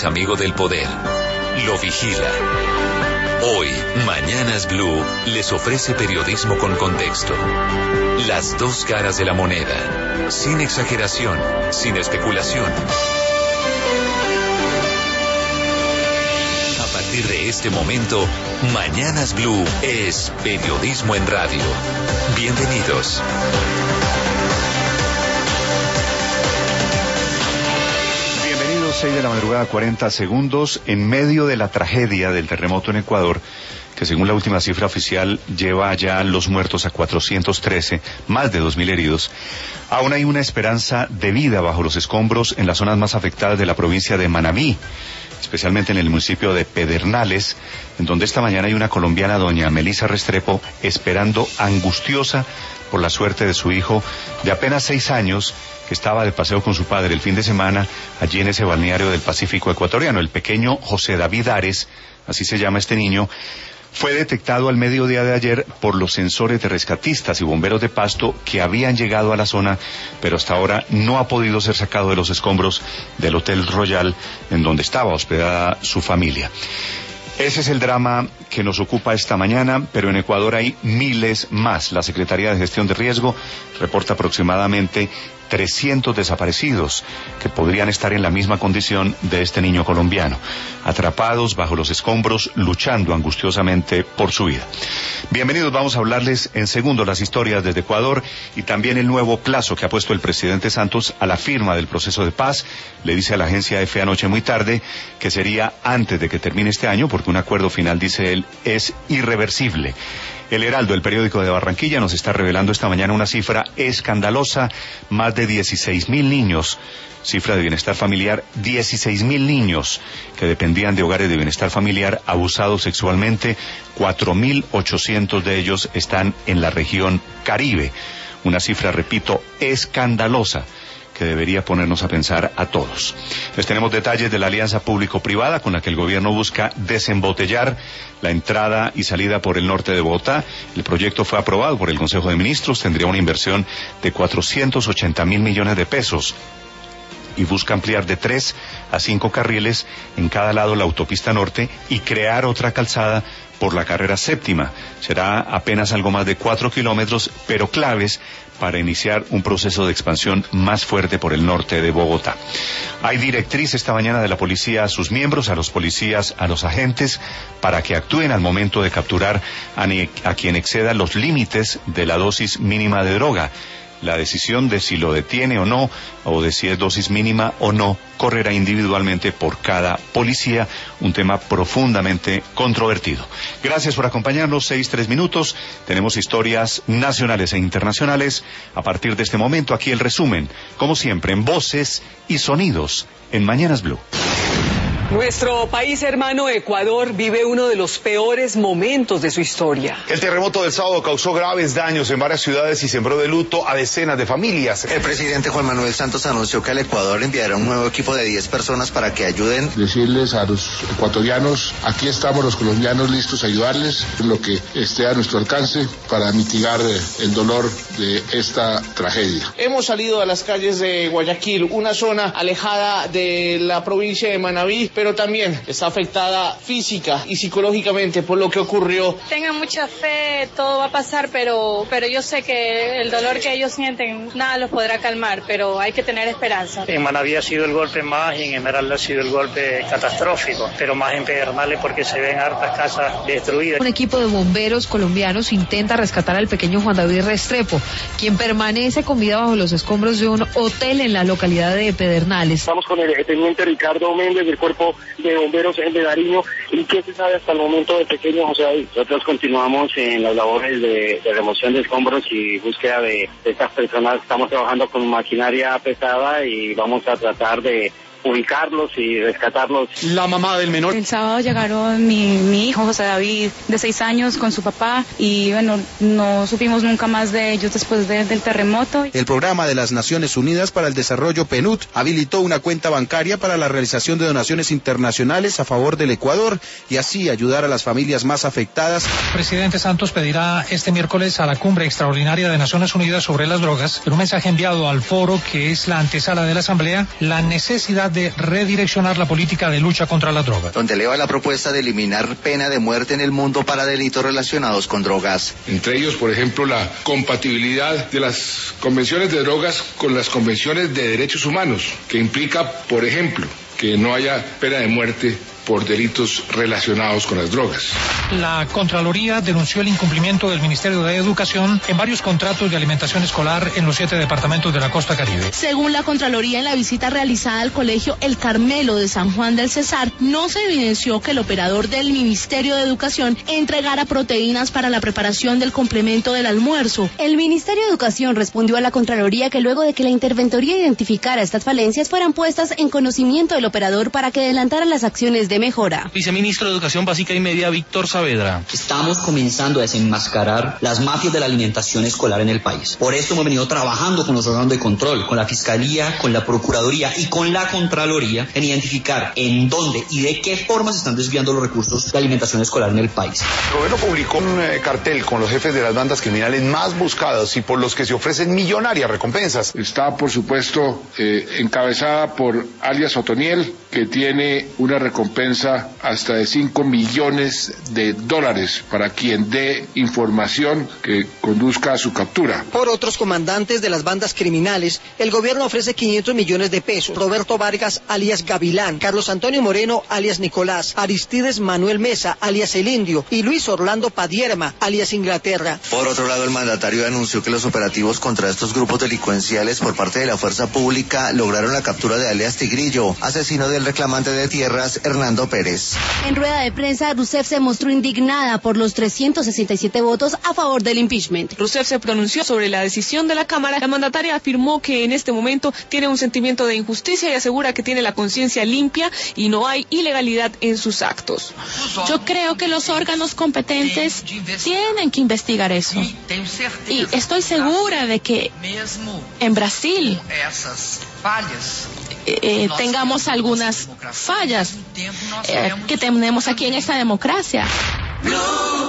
ex amigo del poder. Lo vigila. Hoy, Mañanas Blue les ofrece periodismo con contexto. Las dos caras de la moneda. Sin exageración, sin especulación. A partir de este momento, Mañanas Blue es periodismo en radio. Bienvenidos. 6 de la madrugada, 40 segundos, en medio de la tragedia del terremoto en Ecuador, que según la última cifra oficial lleva ya los muertos a 413, más de 2.000 heridos. Aún hay una esperanza de vida bajo los escombros en las zonas más afectadas de la provincia de Manabí, especialmente en el municipio de Pedernales, en donde esta mañana hay una colombiana, doña Melissa Restrepo, esperando angustiosa por la suerte de su hijo de apenas 6 años, que estaba de paseo con su padre el fin de semana allí en ese balneario del Pacífico ecuatoriano. El pequeño José David Ares, así se llama este niño, fue detectado al mediodía de ayer por los sensores de rescatistas y bomberos de Pasto que habían llegado a la zona, pero hasta ahora no ha podido ser sacado de los escombros del Hotel Royal en donde estaba hospedada su familia. Ese es el drama que nos ocupa esta mañana, pero en Ecuador hay miles más. La Secretaría de Gestión de Riesgo reporta aproximadamente 300 desaparecidos que podrían estar en la misma condición de este niño colombiano, atrapados bajo los escombros, luchando angustiosamente por su vida. Bienvenidos, vamos a hablarles en segundo las historias desde Ecuador y también el nuevo plazo que ha puesto el presidente Santos a la firma del proceso de paz. Le dice a la agencia EFE anoche muy tarde que sería antes de que termine este año, porque un acuerdo final, dice él, es irreversible. El Heraldo, el periódico de Barranquilla, nos está revelando esta mañana una cifra escandalosa: más de 16.000 niños, cifra de bienestar familiar, 16.000 niños que dependían de hogares de bienestar familiar abusados sexualmente, 4.800 de ellos están en la región Caribe. Una cifra, repito, escandalosa, que debería ponernos a pensar a todos. Les tenemos detalles de la alianza público-privada con la que el gobierno busca desembotellar la entrada y salida por el norte de Bogotá. El proyecto fue aprobado por el Consejo de Ministros, tendría una inversión de 480.000 millones de pesos y busca ampliar de 3 a 5 carriles en cada lado la autopista norte y crear otra calzada por la carrera séptima. Será apenas algo más de 4 kilómetros, pero claves para iniciar un proceso de expansión más fuerte por el norte de Bogotá. Hay directriz esta mañana de la policía a sus miembros, a los policías, a los agentes, para que actúen al momento de capturar a quien exceda los límites de la dosis mínima de droga. La decisión de si lo detiene o no, o de si es dosis mínima o no, correrá individualmente por cada policía, un tema profundamente controvertido. Gracias por acompañarnos, 6:03 minutos, tenemos historias nacionales e internacionales. A partir de este momento, aquí el resumen, como siempre, en voces y sonidos, en Mañanas Blue. Nuestro país hermano Ecuador vive uno de los peores momentos de su historia. El terremoto del sábado causó graves daños en varias ciudades y sembró de luto a decenas de familias. El presidente Juan Manuel Santos anunció que el Ecuador enviará un nuevo equipo de 10 personas para que ayuden. Decirles a los ecuatorianos, aquí estamos los colombianos listos a ayudarles en lo que esté a nuestro alcance para mitigar el dolor de esta tragedia. Hemos salido a las calles de Guayaquil, una zona alejada de la provincia de Manabí, pero también está afectada física y psicológicamente por lo que ocurrió. Tengan mucha fe, todo va a pasar, pero yo sé que el dolor que ellos sienten, nada los podrá calmar, pero hay que tener esperanza. En Manabí ha sido el golpe más y en Esmeralda ha sido el golpe catastrófico, pero más en Pedernales porque se ven hartas casas destruidas. Un equipo de bomberos colombianos intenta rescatar al pequeño Juan David Restrepo, quien permanece con vida bajo los escombros de un hotel en la localidad de Pedernales. Estamos con el teniente Ricardo Méndez del cuerpo de bomberos de Nariño. ¿Y qué se sabe hasta el momento del pequeño José David? Nosotros continuamos en las labores de remoción de escombros y búsqueda de estas personas. Estamos trabajando con maquinaria pesada y vamos a tratar de ubicarlos y rescatarlos. La mamá del menor. El sábado llegaron mi hijo José David, de 6 años, con su papá, y bueno, no supimos nunca más de ellos después del terremoto. El programa de las Naciones Unidas para el Desarrollo, PNUD, habilitó una cuenta bancaria para la realización de donaciones internacionales a favor del Ecuador y así ayudar a las familias más afectadas. El presidente Santos pedirá este miércoles a la cumbre extraordinaria de Naciones Unidas sobre las drogas, en un mensaje enviado al foro, que es la antesala de la Asamblea, la necesidad de redireccionar la política de lucha contra la droga. Donde eleva la propuesta de eliminar pena de muerte en el mundo para delitos relacionados con drogas. Entre ellos, por ejemplo, la compatibilidad de las convenciones de drogas con las convenciones de derechos humanos, que implica, por ejemplo, que no haya pena de muerte por delitos relacionados con las drogas. La Contraloría denunció el incumplimiento del Ministerio de Educación en varios contratos de alimentación escolar en los 7 departamentos de la costa caribe. Según la Contraloría, en la visita realizada al colegio El Carmelo de San Juan del Cesar, no se evidenció que el operador del Ministerio de Educación entregara proteínas para la preparación del complemento del almuerzo. El Ministerio de Educación respondió a la Contraloría que luego de que la interventoría identificara estas falencias fueran puestas en conocimiento del operador para que adelantara las acciones de mejora. Viceministro de Educación Básica y Media, Víctor Saavedra. Estamos comenzando a desenmascarar las mafias de la alimentación escolar en el país. Por esto hemos venido trabajando con los órganos de control, con la Fiscalía, con la Procuraduría y con la Contraloría en identificar en dónde y de qué forma se están desviando los recursos de alimentación escolar en el país. El gobierno publicó un cartel con los jefes de las bandas criminales más buscadas y por los que se ofrecen millonarias recompensas. Está, por supuesto, encabezada por alias Otoniel, que tiene una recompensa hasta de $5 millones para quien dé información que conduzca a su captura. Por otros comandantes de las bandas criminales, el gobierno ofrece 500 millones de pesos. Roberto Vargas, alias Gavilán, Carlos Antonio Moreno, alias Nicolás, Aristides Manuel Mesa, alias El Indio, y Luis Orlando Padierma, alias Inglaterra. Por otro lado, el mandatario anunció que los operativos contra estos grupos delincuenciales por parte de la fuerza pública lograron la captura de alias Tigrillo, asesino del reclamante de tierras Hernando Pérez. En rueda de prensa, Rousseff se mostró indignada por los 367 votos a favor del impeachment. Rousseff se pronunció sobre la decisión de la Cámara. La mandataria afirmó que en este momento tiene un sentimiento de injusticia y asegura que tiene la conciencia limpia y no hay ilegalidad en sus actos. Yo creo que los órganos competentes tienen que investigar eso. Y estoy segura de que en Brasil tengamos algunas fallas que tenemos aquí en esta democracia.